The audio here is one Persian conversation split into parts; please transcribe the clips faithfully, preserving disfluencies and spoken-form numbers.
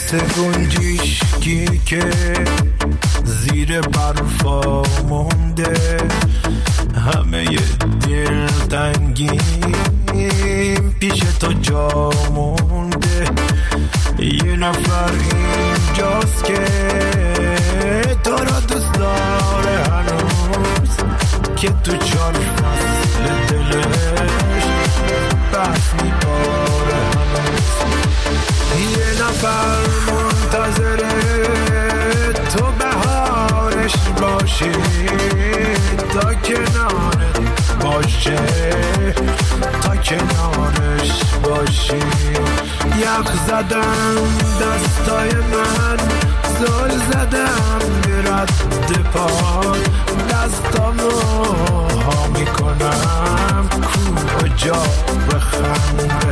مثل گنجشکی که زیر برفا مونده، همه دل تنگیم پیش تو جا مونده. یه نفر اینجاست که تو را دوست داره هنوز، که تو چار فصل دلش بس میباره هنوز. یه نفر منتظره تو بهارش باشی، تا کنارت باشه، تا کنارش باشی. یخ زدم دستای من، زل زدم به رد پاد، دستامو ها میکنم کجا بخنده.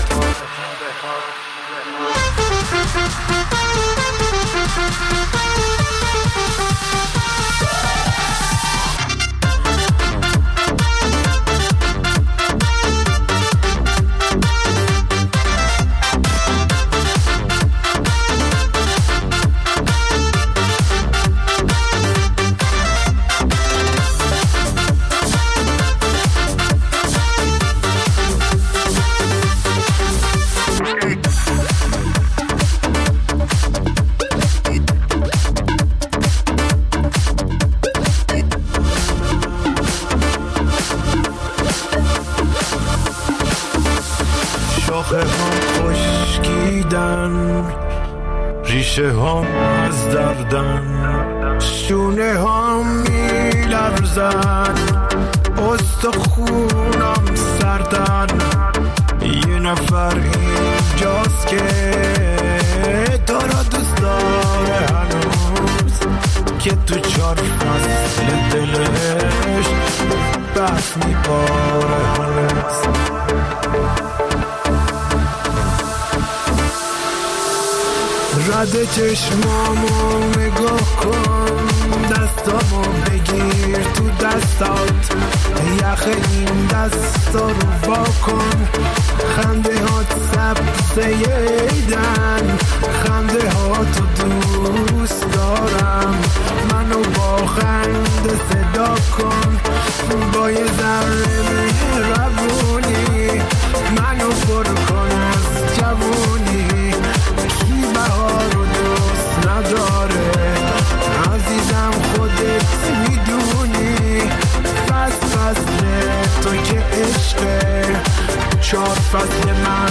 شاخه هم خشکیدن، ریشه هم از دردن، شونه هم میلرزن، استخونم سردن. یه نفر اینجاست که تو را دوست داره هنوز، که تو چار فصل دلش بس میباره هنوز. رد چشمامو نگاه کن، دستامو بگیر تو دستات، یخ این دستا رو وا کن. خنده هات سبزه ایدن، خنده هاتو دوست دارم، منو با خنده صدا کن. با یه ذره مهربونی منو پر کن از جوونی. کی بهارو دوست نداره عزیزم، خودت میدونی. فصل فصل تو که عشقه، چار فصل من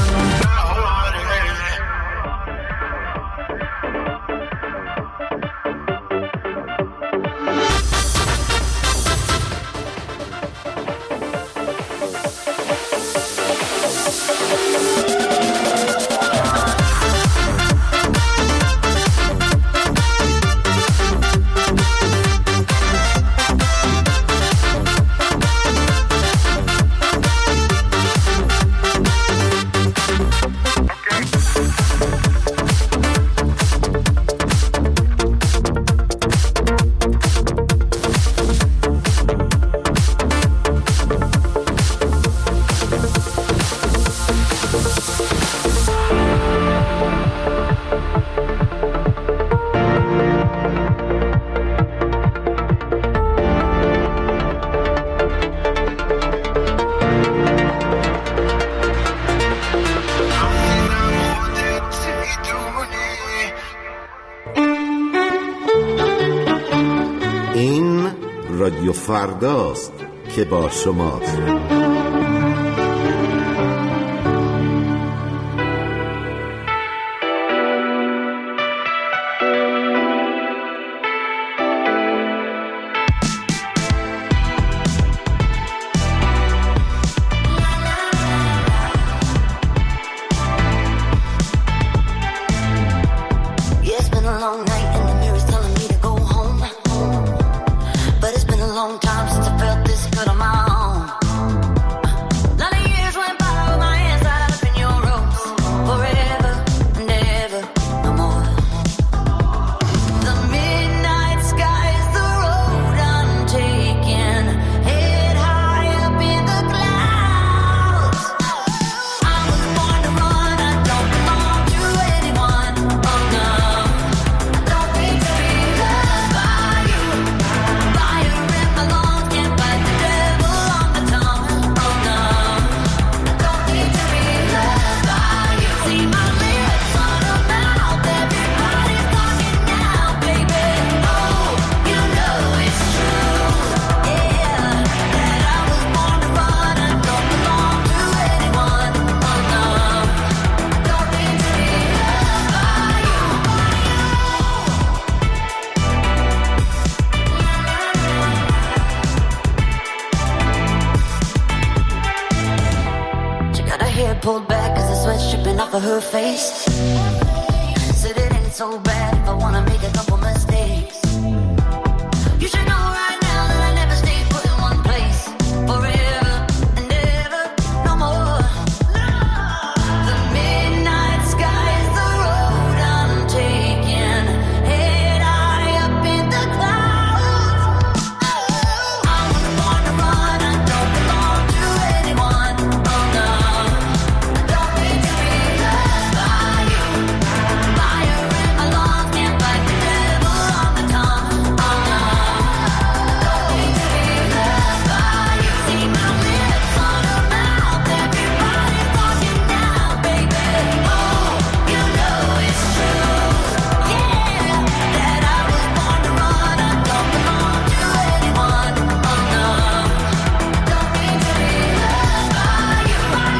رادیو فرداست که با شماست. Long time since I felt this good on my own. pulled back cause the sweat's dripping off of her face. Said it ain't so bad if I wanna make a couple mistakes. You should know right now that I never stay put in one place forever and ever, no more. The midnight sky is the road I'm taking, head high up in the clouds. Oh, I was born to run, I don't belong to anyone. Oh no, I don't need to be loved by you. Fire in my lungs, can't fight the devil on my tongue. Oh no, don't need to be loved by you. See my lips on her mouth, everybody's talking now, baby. Oh, you know it's true, yeah, that I was born to run, I don't belong to anyone. Oh no, don't need to be loved by you.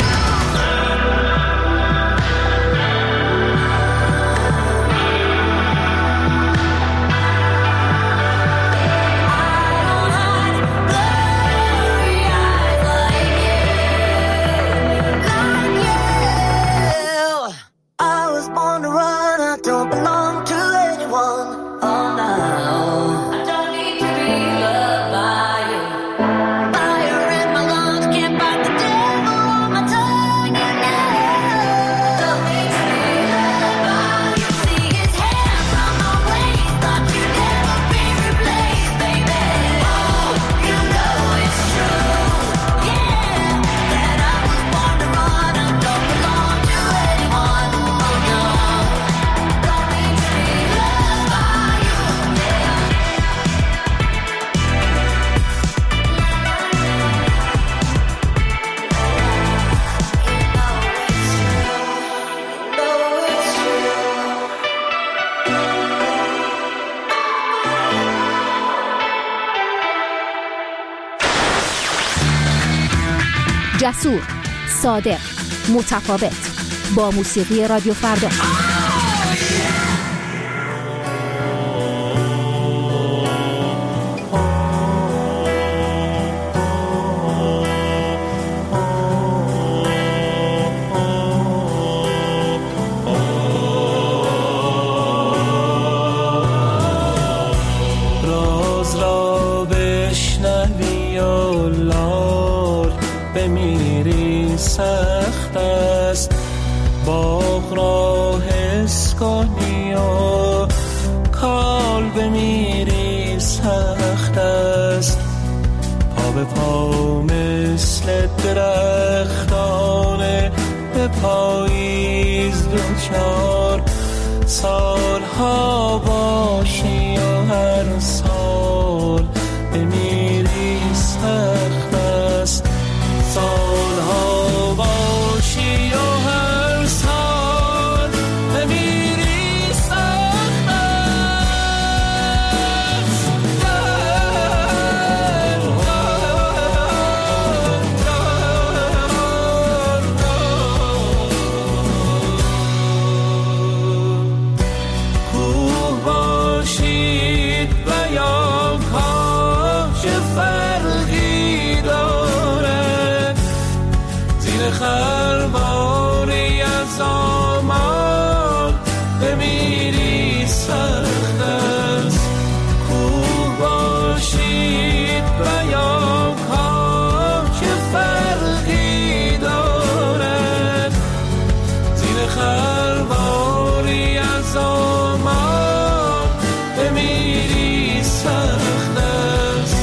I was born to run, I don't belong to anyone. Oh no, I don't need to be loved by you. Fire in my lungs, can't fight the devil on my tongue. You know, don't need to be loved by you. See his hair from my waist, thought you'd never be replaced, baby. Oh, you know it's true, yeah, that I was born to run, I don't belong to anyone. Oh no, don't need to be loved by you, yeah. You know it's true, you know it's true. جسور، صادق، متفاوت، با موسیقی رادیو فردا. راز را بشنوی و لال بمیری سخت است، باغ را حس کنی و کال بمیری سخت است. پا به پا مثل درختان به پاییز دوچار، سالها باشی و هر سال بمیری سخت است. سالها باشی و هر سال بمیری سخت است. کوه باشید و یا کاش فرقی دارد، زیر خرواری از آمال بمیری سخت است. کوه باشید و یا کاش فرقی دارد، زیر خرواری از آمال بمیری سخت است.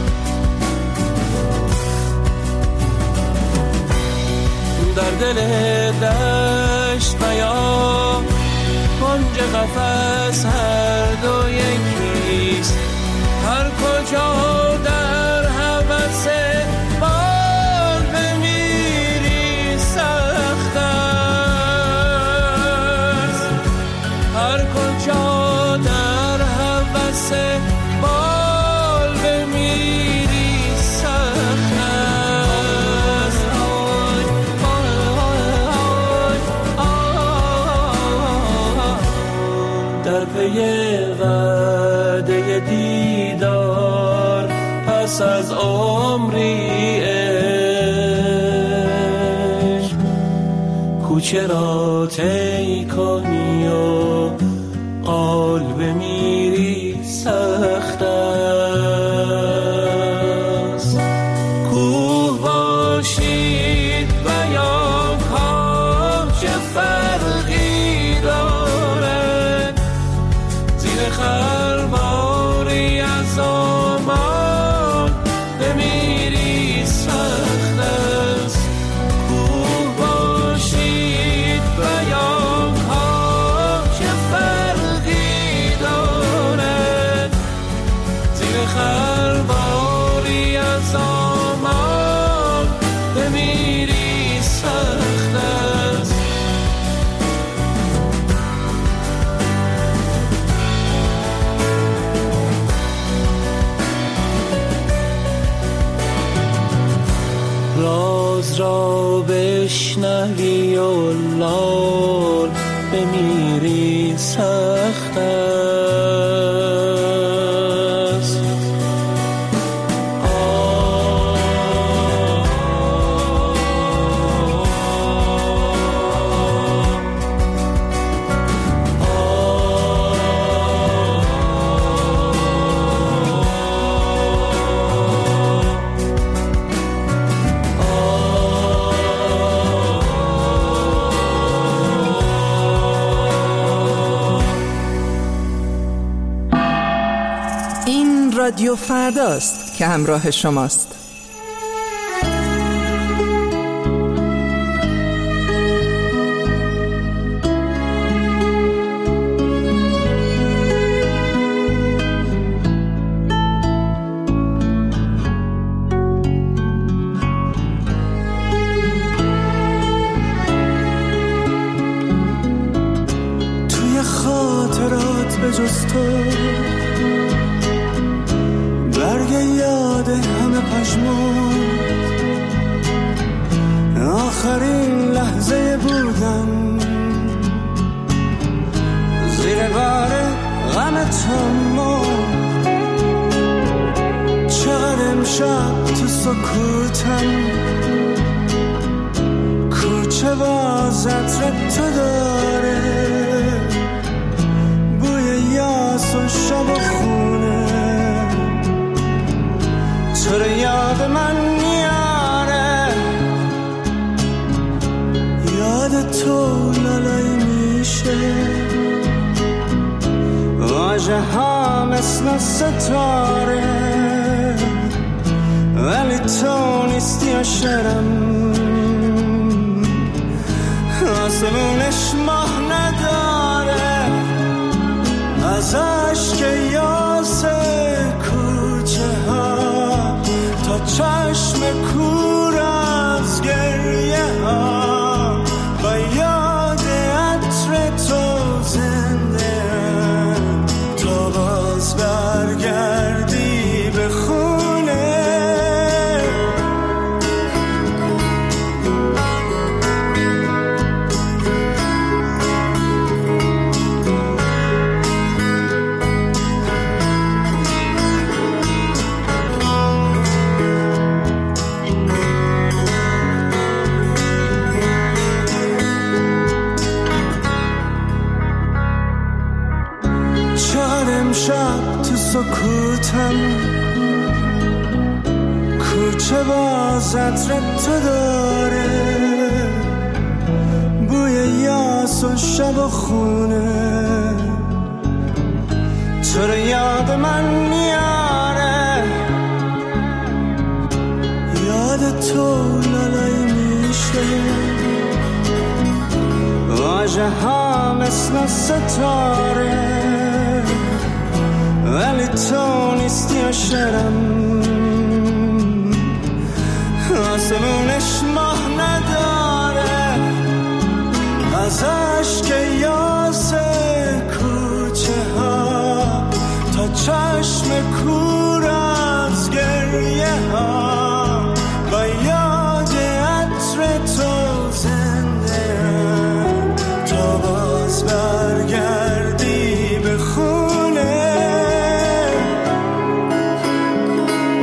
در دل دشت و یا کنج قفس هر دو یکیست، هر کجا در هوس بال بمیری سخت است. هر کجا در هوس بال بمیری سخت است. آی آی آی آی. در پی وعده دیدار پس از عمری عشق، کوچه را طی کنی و قال بمیری سخت است. کوه باشید و یا کام چه فرقی داره، زیر خرواری از آمان بمیری سخت است. کوه باشید و یا کام چه فرقی داره، زیر خرواری از آمان بمیری سخت است. راز را بشنوی و لال بمیری سخت است. رادیو فرداست که همراه شماست. توی خاطرات به جز تو برگ یاد همه پشمون، آخرین لحظه بودن زیر بار غم تمام. چقدر امشب تو سکوتم، کوچه باز عطر تو داره، بوی یاس و شب و خونه، تو رو یاد من میاره، یاد تو لالایی میشه، واژه ها مثل ستاره، ولی تو نیستی و شرم، آسمونش ماه نداره، از عشق یاسه کوچه ها تا چشم کور از گریه ها، و یاد عطر تو زنده تا باز برگردی به خونه. شب تو سکوتم، کوچه باز عطر تو داره، بوی یاس و شب و خونه، تو رو یاد من میاره، یاد تو لالایی میشه، واژه ها مثل ستاره، ولی تو نیستی و شرم، آسمونش ماه نداره، از عشق یاسه کوچه ها تا چشم کور از گریه ها، و یاد عطر تو زنده تا باز برگردی به خونه.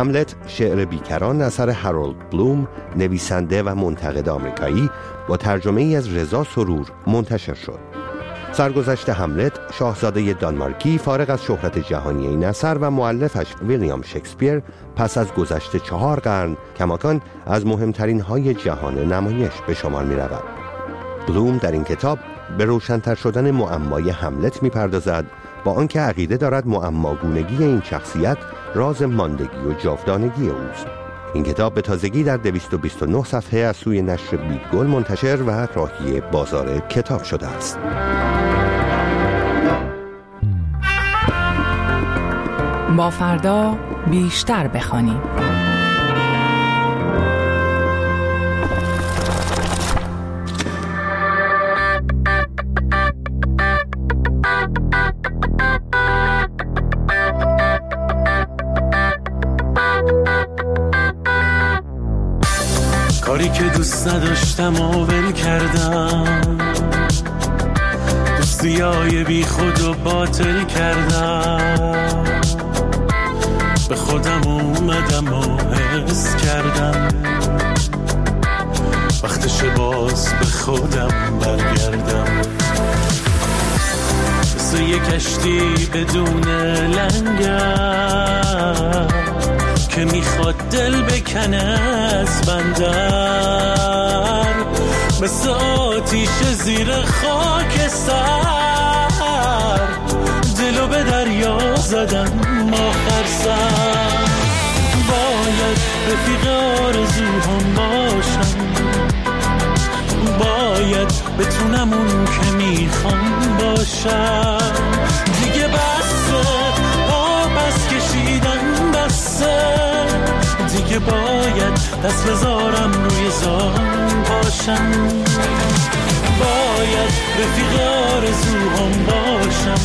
هملت، شعر بیکران اثر هارولد بلوم، نویسنده و منتقد آمریکایی، با ترجمه ای از رضا سرور منتشر شد. سرگذشت هملت، شاهزاده دانمارکی فارغ از شهرت جهانی این اثر و مؤلفش ویلیام شکسپیر پس از گذشت چهار قرن کماکان از مهمترین های جهان نمایش به شمار می رود. بلوم در این کتاب به روشن‌تر شدن معمای هملت می پردازد، با آنکه عقیده دارد معماگونگی این شخصیت راز ماندگی و جاودانگی اوست. این کتاب به تازگی در دویست و بیست و نه صفحه از سوی نشر بیدگل منتشر و راهی بازار کتاب شده است. با فردا بیشتر بخوانیم. کاری که دوست نداشتم و ول کردم، دوستیای بی خود و باطل کردم، به خودم اومدم و حس کردم وقتش باز به خودم برگردم. مثل یک کشتی بدون لنگر که میخواد دل بکنه از بندر، مثل آتیش زیر خاکستر دلو به دریا زدم آخر سر. باید رفیق آرزوهام باشم، باید بتونم اون که میخوام باشم. دیگه بسه آبس کشیدن بسه، دیگه باید دست بذارم روی زان باشم. باید رفیق آرزوهام باشم،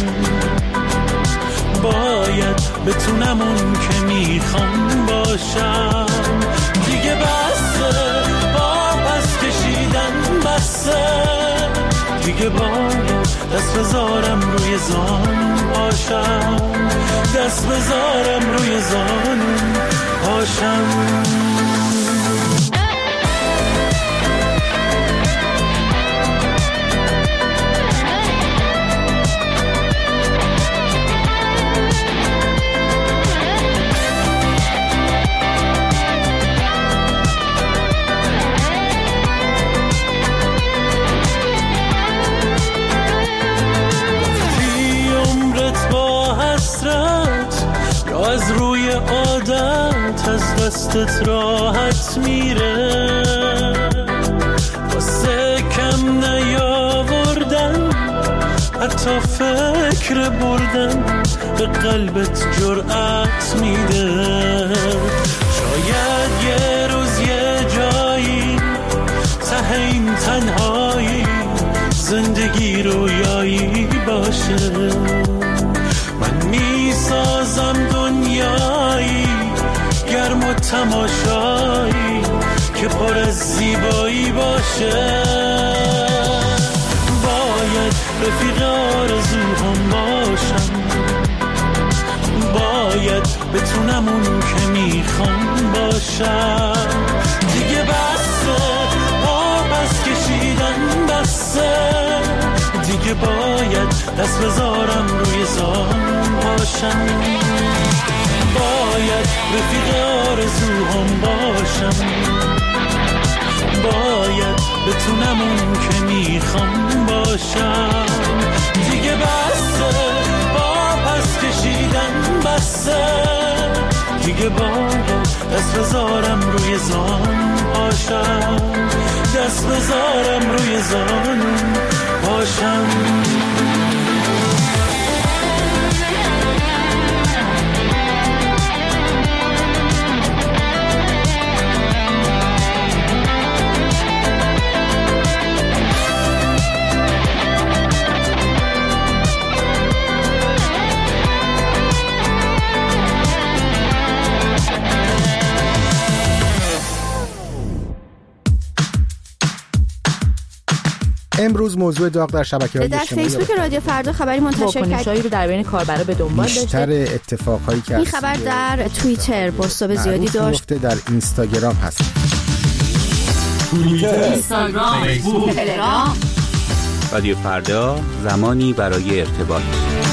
باید بتونم اون که میخوام باشم. دیگه بسه آبس کشیدن بسه، دیگه باید دست بذارم روی زان باشم، دست بذارم روی زان باشم. از روی عادت از دستت راحت میره، واسه کم نیاوردن حتی فکر بردن به قلبت جرأت میده. شاید یه روز یه جایی ته این تنهایی زندگی رویایی باشه. من میسازم دنیایی گرم و تماشایی که پر از زیبایی باشه. باید رفیق آرزوهام باشم، باید بتونم اون که میخوام باشم. دیگه بسه آبس کشیدن بسه، دیگه باید دست بذارم روی زان باشم. باید رفیق آرزوهام باشم، باید بتونم اون که میخوام باشم. دیگه بسه آبس کشیدن بسه، دیگه باید دست بذارم روی زان باشم، دست بذارم روی زان باشم. امروز موضوع داغ در شبکه‌های در اجتماعی فیسبوک رادیو فردا خبری منتشر کرد. واکنشایی رو در بین کاربرا به دنبال داشته. بیشتر اتفاقایی که این خبر در توییتر بازتاب زیادی داشت. در اینستاگرام هست. توییتر، اینستاگرام، فیسبوک، تلگرام. رادیو فردا، زمانی برای ارتباط.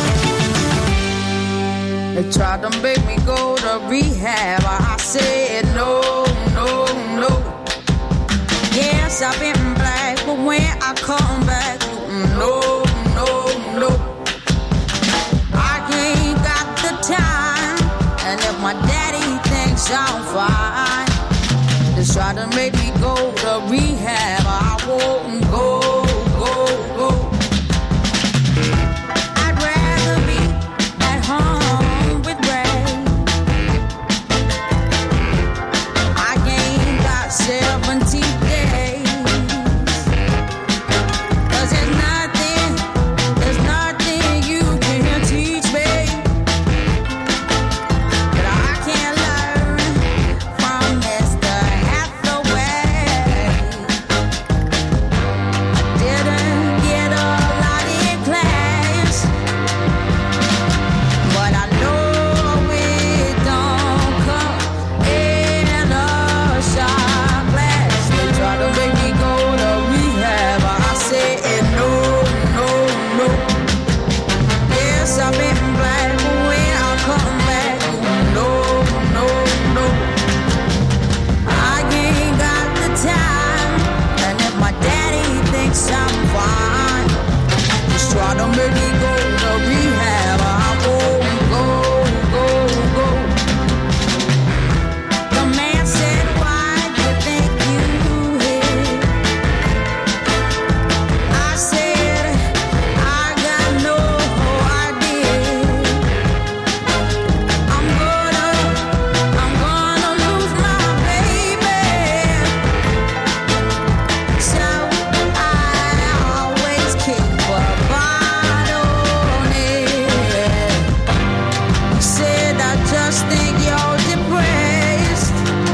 They tried to make me go to rehab. I said no, no, no. Yes, I've been black, but when I come back, no, no, no. I ain't got the time, and if my daddy thinks I'm fine, they try to make me go to rehab. I won't go, go, go. I'd rather be at home with Ray. I ain't got seventy days. 'Cause there's nothing, there's nothing you can teach me that I can't learn from Mister Hathaway. Didn't get a lot in class, but I know it don't come in a shot glass. They try to make me go to rehab. I said no, no, no. Yes, I've been black, but when I come back, no, no, no. I ain't got the time, and if my daddy thinks I'm fine, just try to make me go to rehab. I won't go, go, go. The man said, why do you think you hit? I said, I got no idea. I'm gonna, I'm gonna lose my baby. So I always keep a bottle on it. He said, I just think you're depressed.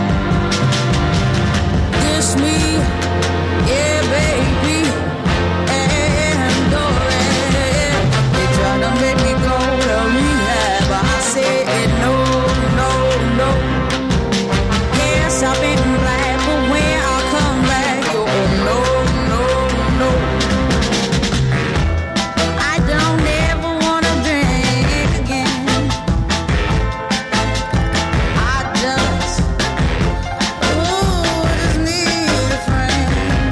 This me, yeah, baby, and go ahead. They try to make me go to rehab. I said no, no, no. Yes, I've been black, but when I come back, oh no, no, no. I don't ever wanna drink again. I just, ooh, just need a friend.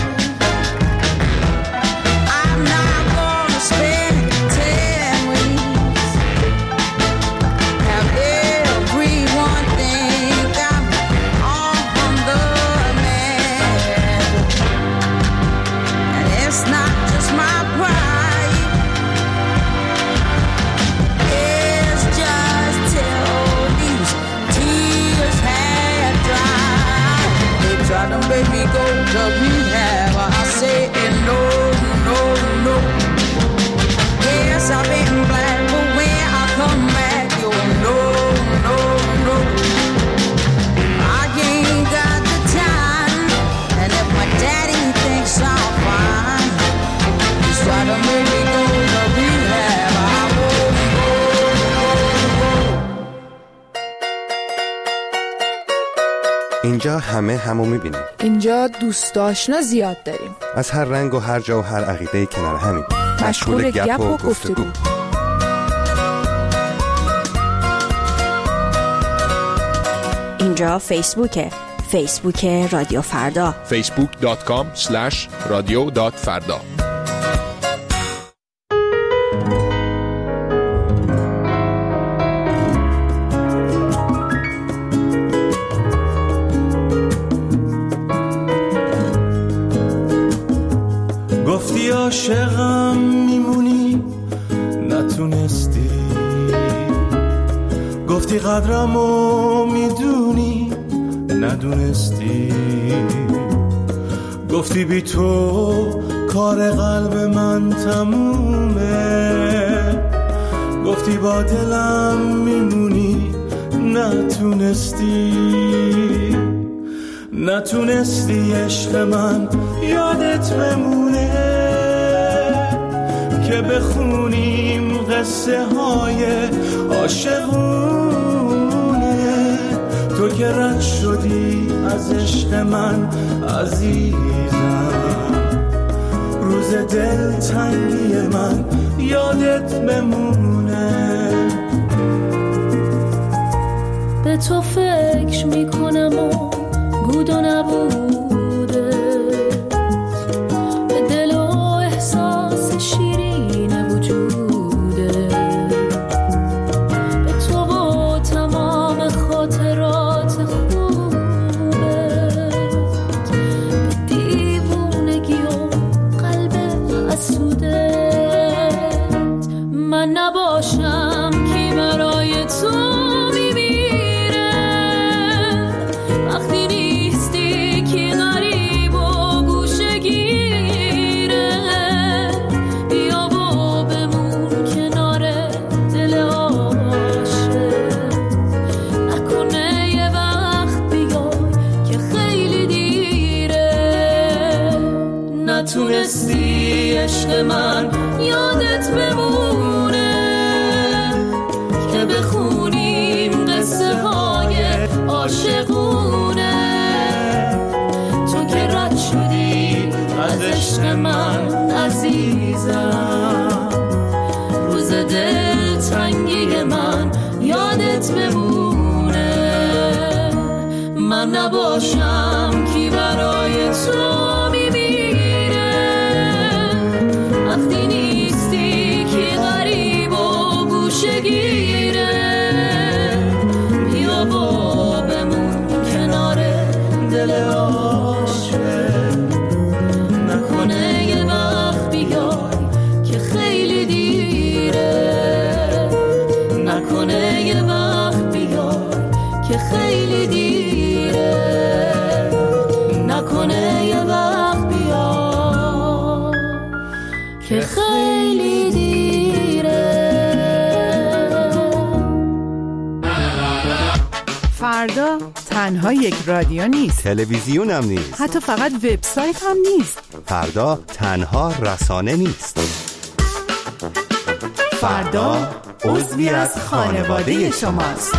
I'm not gonna spend ten weeks. Have everyone think I'm on the man. And it's not just my pride. It's just till these tears have dried. They try to make me go to rehab. I say no, no, no. Yes, I've been black, but when I come back, you no, no, no. I ain't got the time, and if my daddy thinks I'm fine, he's trying to make me go to rehab. I won't go, go, go. اینجا همه همو میبینیم. اینجا دوست آشنا زیاد داریم. از هر رنگ و هر جا و هر عقیده کنار همین. مشغول گپ و گفتگو. اینجا فیسبوکه. فیسبوک رادیو فردا. فیسبوک دات کام اسلش رادیو دات فردا. گفتی عاشقم میمونی نتونستی، گفتی قدرمو میدونی ندونستی، گفتی بی تو کار قلب من تمومه، گفتی با دلم میمونی نتونستی، نتونستی عشق من یادت بمونه. که بخونیم قصه های عاشقونه. تو که رد شدی از عشق من عزیزم، روز دل تنگی من یادت بمونه. به تو فکر میکنم و بود و نبوده، به دل و احساس شیرین وجوده، به تو و تمام خاطرات خوبت، به دیوونگی و قلب حسودت. من نباشم کی برای تو تونستی عشق من یادت بمونه، که بخونیم قصه های عاشقونه. تو که رد شدی از عشق من عزیزم، روز دل تنگی من یادت بمونه. من نباشم کی برای تو وقتی نیستی که غریب و گوشه‌گیره. بیا با بمون کنار دل عاشق، نکنه یه وقت بیای که خیلی دیره، نکنه یه وقت بیای که خیلی دیره، نکنه یه وقت بیای که خیلی دیره. فردا تنها یک رادیو نیست، تلویزیون هم نیست، حتی فقط وبسایت هم نیست. فردا تنها رسانه نیست، فردا عضوی از خانواده شماست.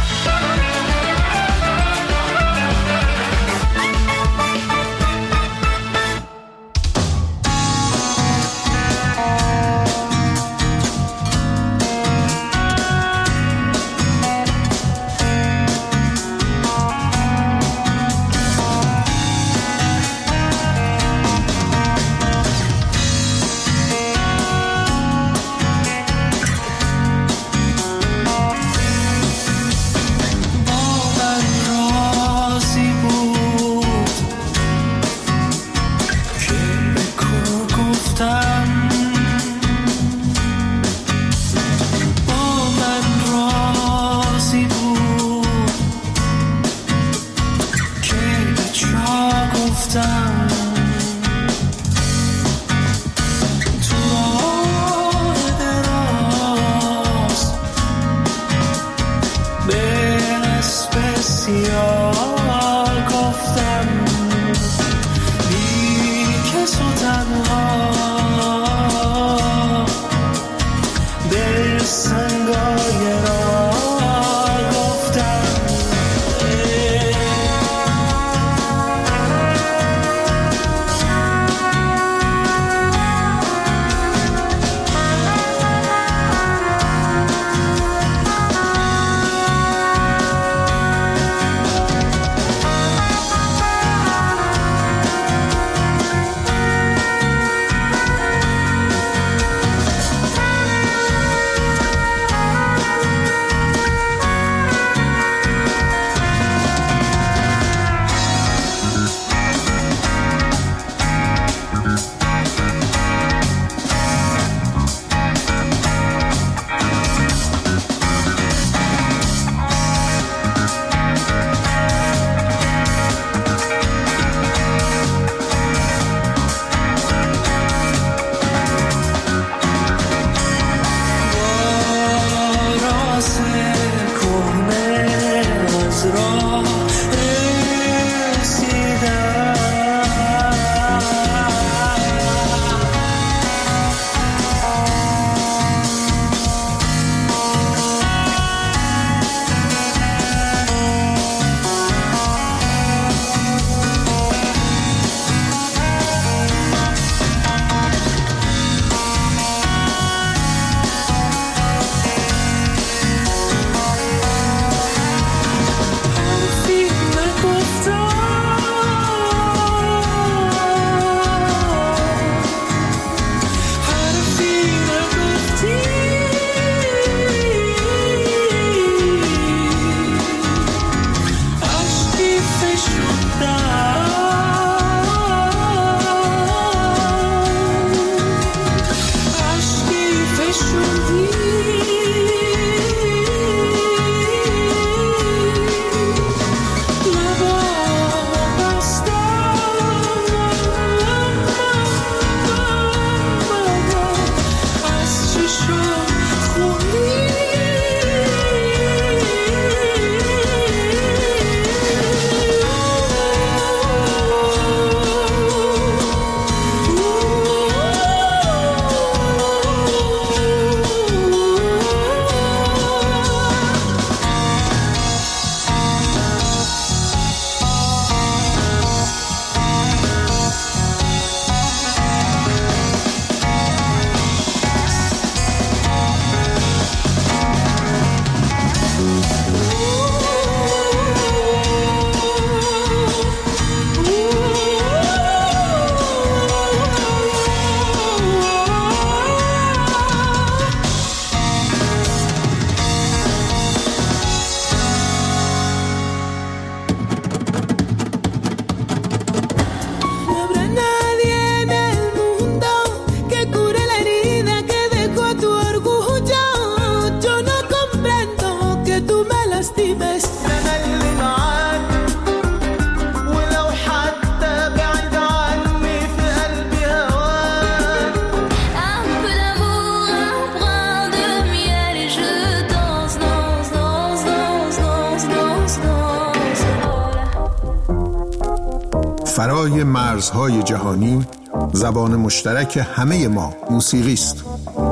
فرای مرزهای جهانی زبان مشترک همه ما موسیقی است.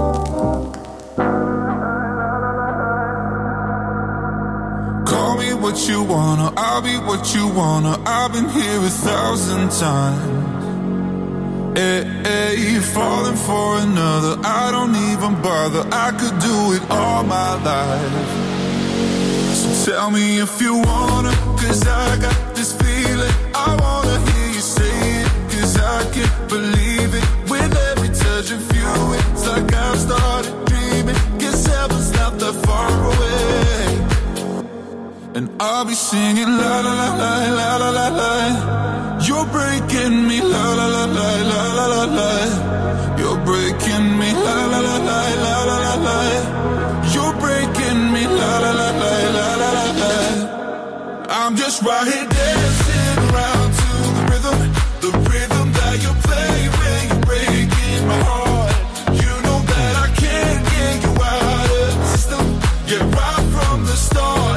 Call me what you wanna, I'll be what you wanna. I've been here a thousand times. Hey, hey, falling for another, I don't even bother. I could do it all my life. So tell me if you wanna, cause I got this feeling. I wanna hear you say it, cause I can't believe it. With every touch of you, it's like I've started dreaming. Guess heaven's not that far away. And I'll be singing la la la la la la la la. You're breaking me la la la la la la la la. You're breaking me la la la la la la la la. You're breaking me la la la la la la la la. I'm just right here dancing around to the rhythm, the rhythm that you play when you're breaking my heart. You know that I can't get you out of the system. Yeah, right from the start.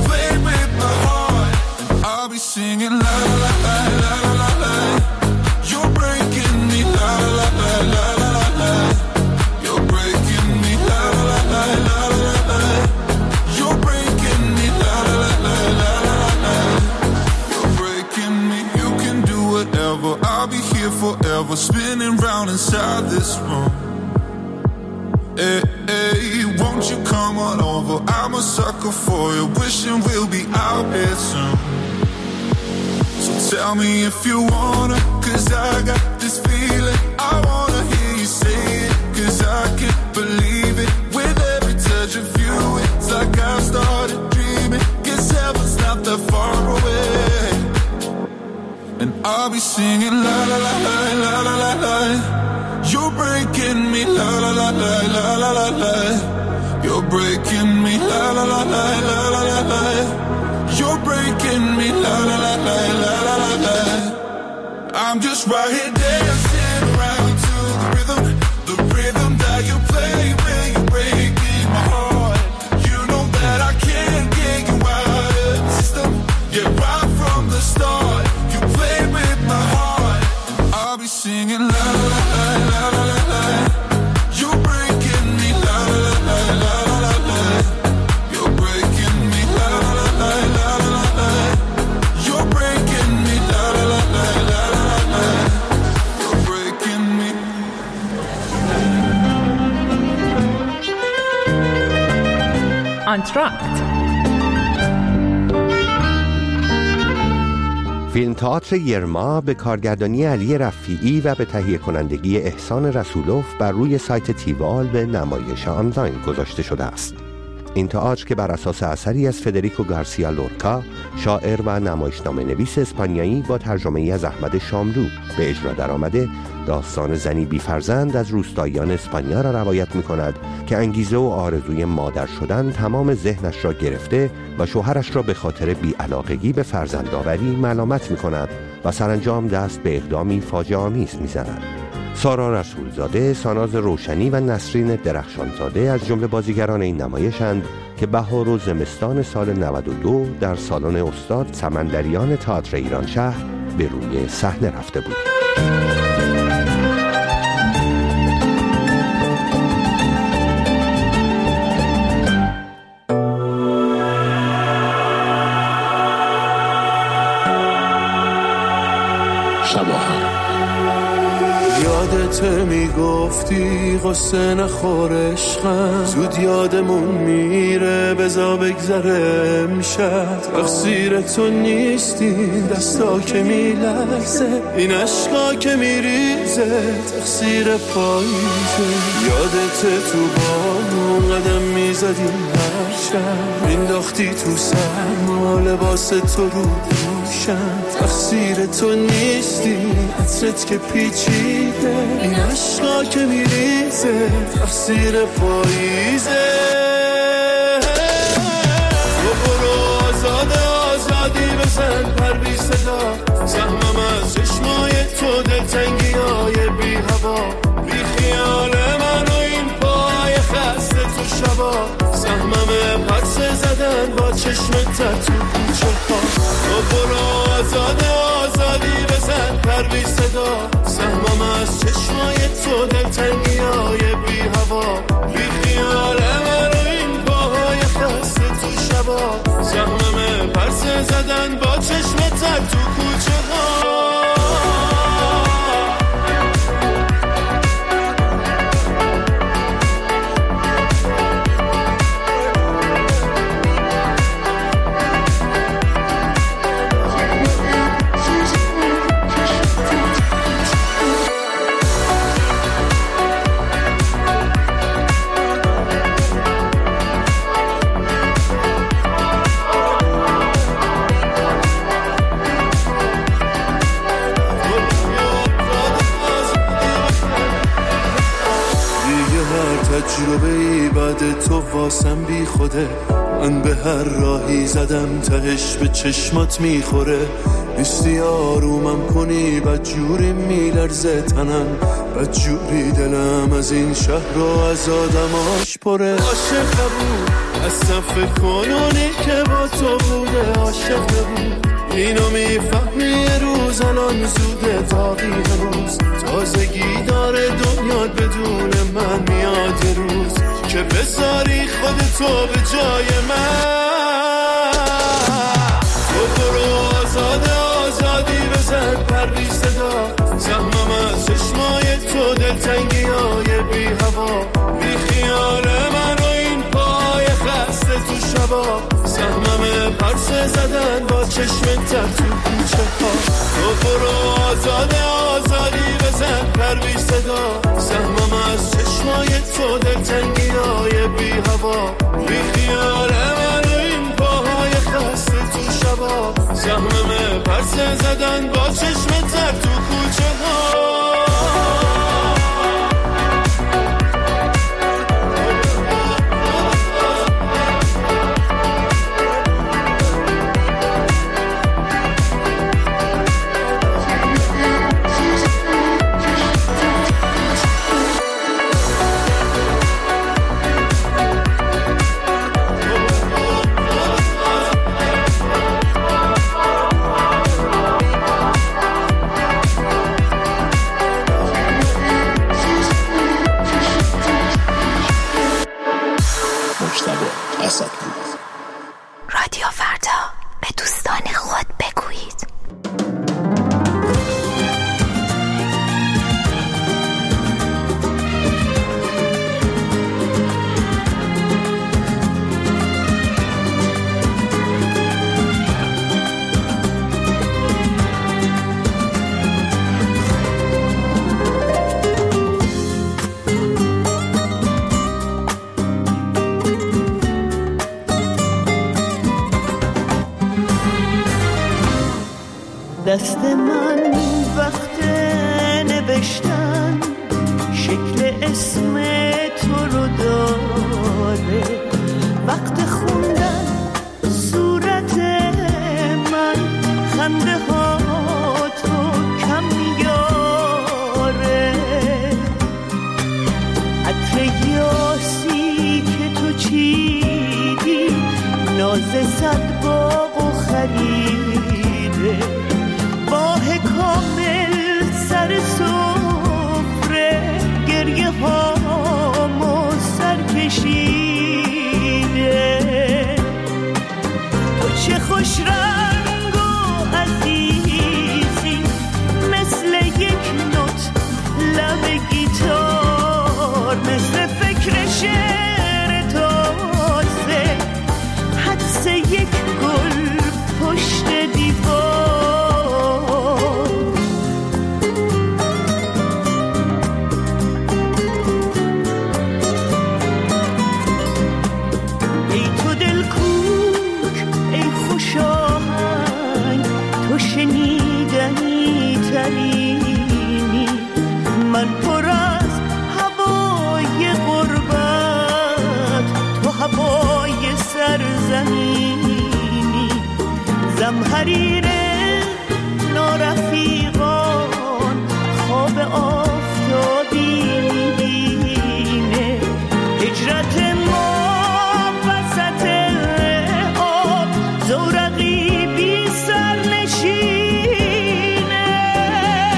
I'll be singing la la la la la la la. You're breaking me la la la la la la la. You're breaking me la la la la la la la. You're breaking me la la la la la la la. You're breaking me. You can do whatever. I'll be here forever, spinning round inside this room. Hey, hey, won't you come on over? I'm a sucker for you, wishing we'll be out here soon. Tell me if you wanna, cause I got this feeling. I wanna hear you say it, cause I can't believe it. With every touch of you, it's like I've started dreaming. Guess heaven's not that far away. And I'll be singing la la la la la la la la. You're breaking me la la la la la la la la. You're breaking me la la la la la la la la. You're breaking me la la la la la la la la. I'm just right here dancing around to the rhythm, the rhythm that you play when you're breaking my heart. You know that I can't get you out of the system. Yeah, right from the start, you play with my heart. And I'll be singing la la la la la la la. You're breaking me la la la la la la la. You're breaking me la la la la la la la. You're breaking me la la la la la la la. You're breaking me. آنتراکت فیلم تئاتر یرما به کارگردانی علی رفیعی و به تهیه کنندگی احسان رسولوف بر روی سایت تیوال به نمایش آنلاین گذاشته شده است. این تئاتر که بر اساس اثری از فدریکو گارسیا لورکا، شاعر و نمایشنامه نویس اسپانیایی با ترجمه ای از احمد شاملو به اجرا درآمده، داستان زنی بی فرزند از روستاییان اسپانیا را روایت می کند که انگیزه و آرزوی مادر شدن تمام ذهنش را گرفته و شوهرش را به خاطر بی‌علاقگی به فرزندآوری ملامت می کند و سرانجام دست به اقدامی فاجعه آمیز می زند. سارا رسولزاده، ساناز روشنی و نسرین درخشانزاده از جمله بازیگران این نمایشند که بهار و زمستان سال نود و دو در سالن استاد سمندریان تئاتر ایران شهر به روی صحنه رفته بود. یادته میگفتی قصه نخور عشقم، زود یادمون میره بزا بگذره امشب. تقصیر تو نیستی دستا که میلرزه، این عشقا که میریزه تقصیر پاییزه. یادته تو بامون قدم میزدیم هر شب، مینداختی تو سرما لباس تو رو دوشم. تقصیر تو نیستی عطرت که پیچیده، این عشقا که میریزه تقصیر پاییزه. تو برو آزاده آزادی بزن پر بی صدا، سهمم از چشمای تو دلتنگی های بی هوا، بی خیال من و این پای خسته تو شبا. سهمم پس زدن با چشم تتو کوچه ها. تو برو آزاده آزادی بزن پروی صدا، سهمم از چشمای تو دلتنگیای بی هوا، بی خیال من و این پاهای خسته تو شبا، سهمم پرسه زدن با چشم تر تو کوچه ها. تجربه‌ای بعد تو واسم بی خوده، من به هر راهی زدم تهش به چشمات میخوره، نیستی آرومم کنی بدجوری میلرزه تنم، بدجوری دلم از این شهر و از آدماش پره. عاشق بود اصلا فکر کنونی که با تو بوده، عاشق بود اینو میفهمی یه روز الان زوده تاقی هنوز، تازگی داره دنیات بدون من میاد یه روز که بذاری خودتو به جای من. تو برو آزاده آزادی بزن پروی صدا، زحمم از چشمای تو دلتنگی های بی هوا، بی خیال من و این پای خسته تو شبا، سهمم پرسه زدن با چشم تر تو کوچه ها. تو برو آزاده آزادی بزن پروی صدا، سهمم از چشمای تو دلتنگی های بی هوا، بی خیال من و این پاهای خسته تو شبا، سهمم پرسه زدن با چشم تر تو کوچه ها. رادیو فردا، به دوستان خود بگویید. دست من وقت نوشتن شکل اسم تو رو داره، وقت خوندن صورت من خنده ها تو کم میاره، عطر یاسی که تو چیدی ناز صد باغ و خریده، ماه کامل سر سفره گریه هامو سر کشیده، تو چه خوش رنگ و عزیزی مثل یک نوت لب گیتار، مثل فکر شعر تازه حدس یک گل پشت دیوار. شنیدنی ترینی من پر از هوای غربت، تو هوای سرزمینی، زمحریر نارفیقان خواب آفتابی میبینه، هجرت ما وسط آب زورقی بی سر نشینه،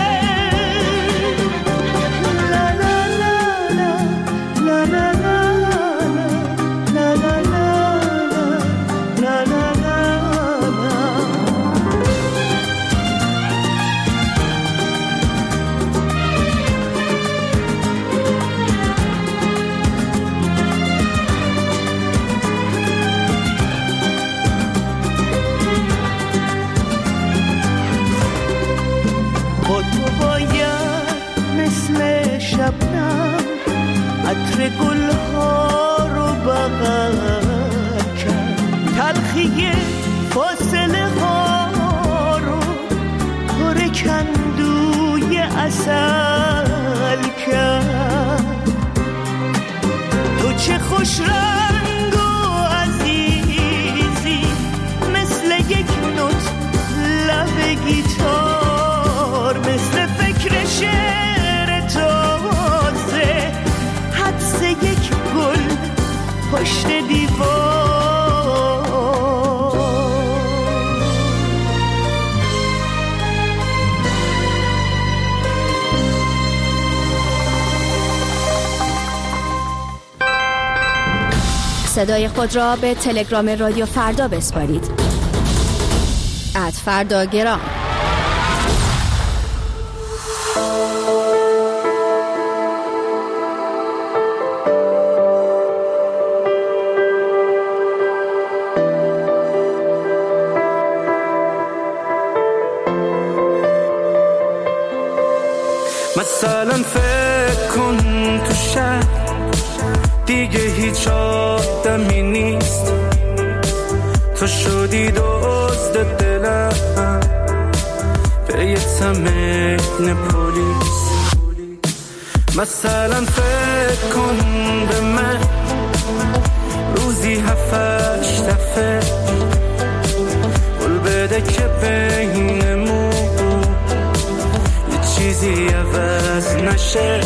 شبنم عطر گلها رو بغل کرد، تلخی فاصله ها رو پر کندوی عسل کرد. تو چه خوش رنگ و عزیزی مثل یک نوت لب گیتار، مثل فکر شعر تازه حدس یک گل پشت دیوار. صدای خود را به تلگرام رادیو فردا بسپارید. ات فردا گرام. مثلا فکر کن تو شهر دیگه هیچ آدمی نیست، تو شدی دزد دلم به یه تمرین پلیس. مثلا فکر کن به من روزی هفتش دفعه قول بده که بینمون یه چیزی عوض نشه.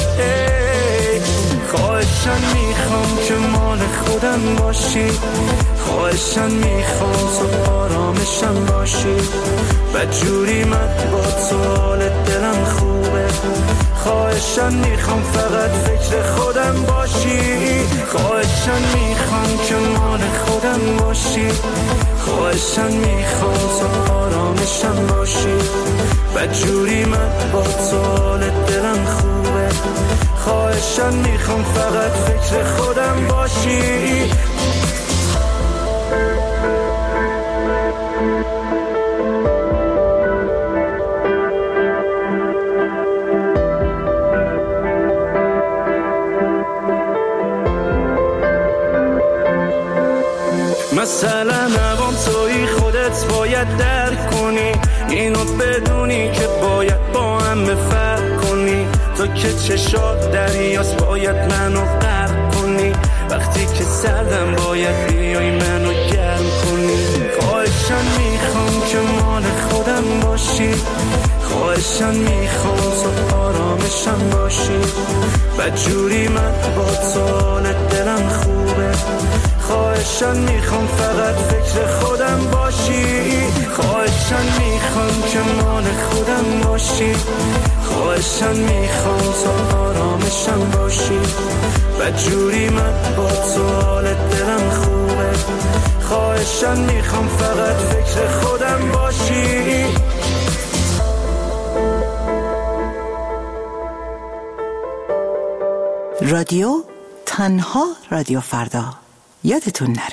خواهشن میخوام که مال خودم باشی، خواهشن میخوام تو آرامشم باشی، بدجوری من با تو حال دلم خوبه. خواهشن میخوام فقط فکر خودم باشی، خواهشن میخوام که مال خودم باشی، خواهشن میخوام تو آرامشم باشی، بدجوری من با تو حال دلم خوبه. خواهشن میخوام فقط فکر خودم باشی. مثلا نوام توی خودت باید درک کنی، اینو بدونی که باید با هم فرق کنی. تو که چشات دریاست باید منو غرق کنی، وقتی که سردم باید بیای منو گرم کنی. خواهشن میخوام که مال خودم باشی، خواهشن میخوام تو آرامشم باشی، بدجوری من با تو حال دلم خوبه. خواهشن میخوام فقط فکر خودم باشی، خواهشن میخوام که مال خودم باشی، خواهشن میخوام تو آرامشم باشی، بدجوری من با تو حال دلم خوبه. خواهشن میخوام فقط فکر خودم باشی. رادیو تنها رادیو فردا، یادتون نره.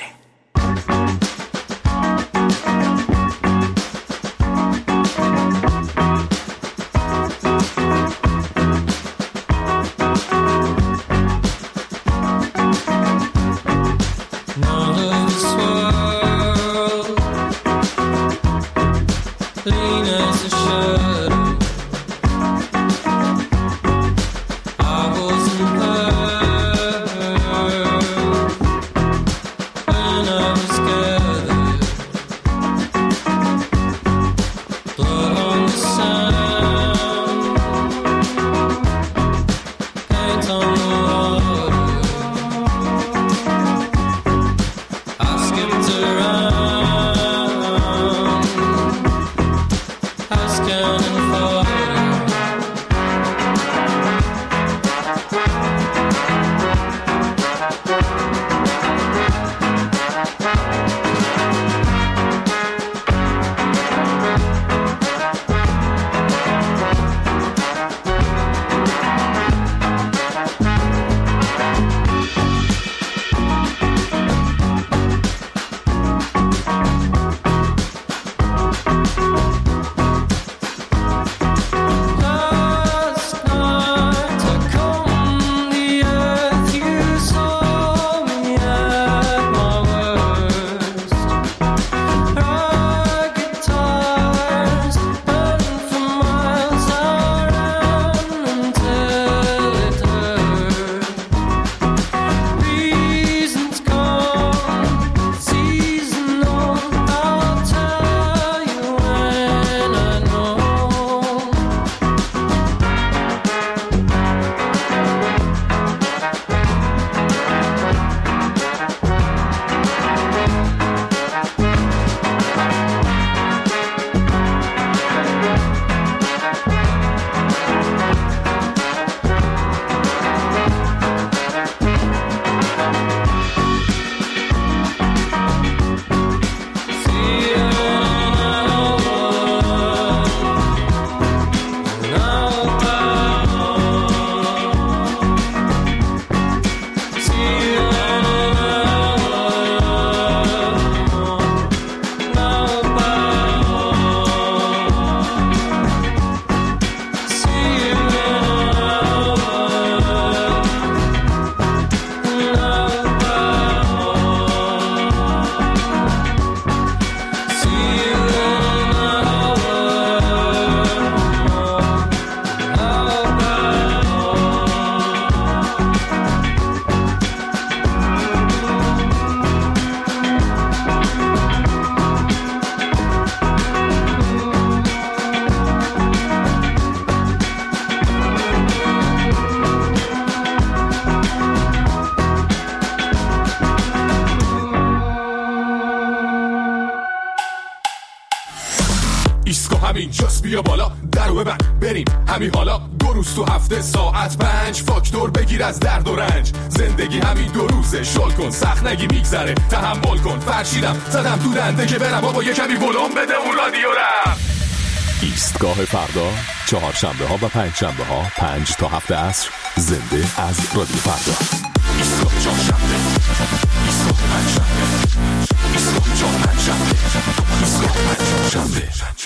همینجاست بیا بالا درو ببند بریم همین حالا دو روز تو هفته ساعت پنج فاکتور بگیر از درد و رنج زندگی همین دو روزه شل کن سخت نگی میگذره تحمل کن فرشیدم زدم تو دنده که برم بابا یه کمی ولوم بده اون رادیو رم. ایستگاه فردا چهارشنبه ها و پنج شنبه ها پنج تا هفت عصر زنده از رادیو فردا. ایستگاه چهارشنبه ایستگاه پنجشنبه ایستگاه چهارشنبه ایستگاه پنجشنبه.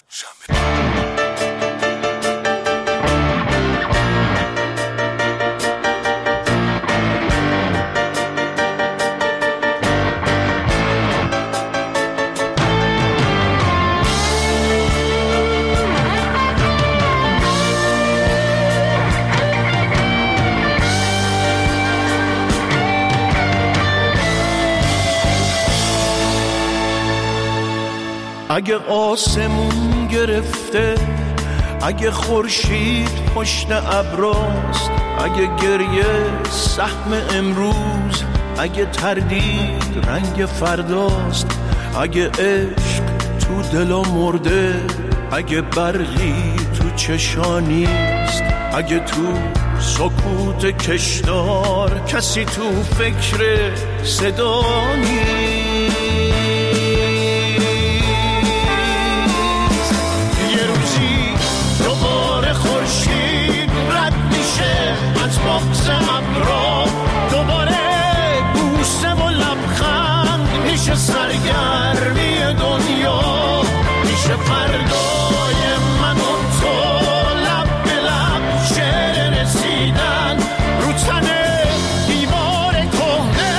اگه آسمون گرفته اگه خورشید پشت ابراست اگه گریه سهم امروز اگه تردید رنگ فرداست اگه عشق تو دلا مرده اگه برقی تو چشانیست اگه تو سکوت کشدار کسی تو فکر صدا نیست از بغض ابرا دوباره بوسه و لبخند میشه سرگرمی دنیا میشه فردای من و تو لب به لب شعر رسیدن رو تن دیوار کهنه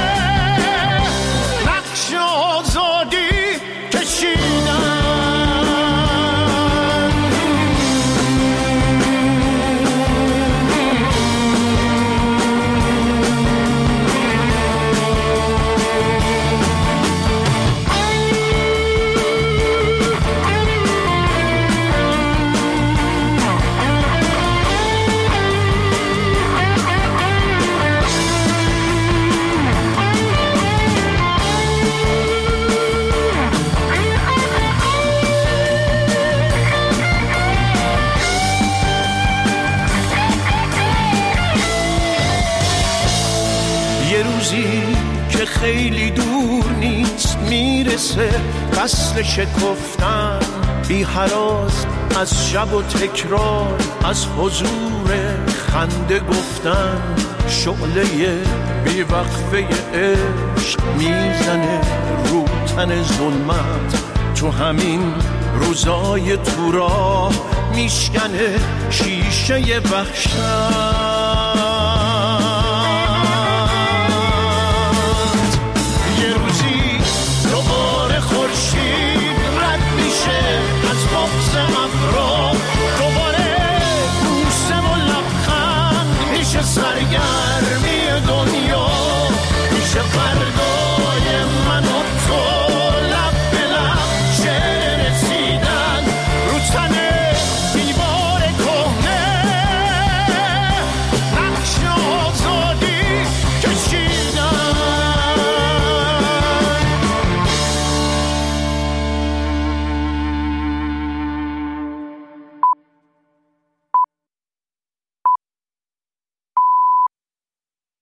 نقش آزادی کشیدن. که خیلی دور نیست میرسه فصل شکفتن بی هراس از شب و تکرار از حضور خنده گفتن شعله بی وقفه عشق میزنه رو تن ظلمت تو همین روزای تو راه میشکنه شیشه وحشت از بغض ابرا دوباره بوسه و لبخند میشه سرگرمی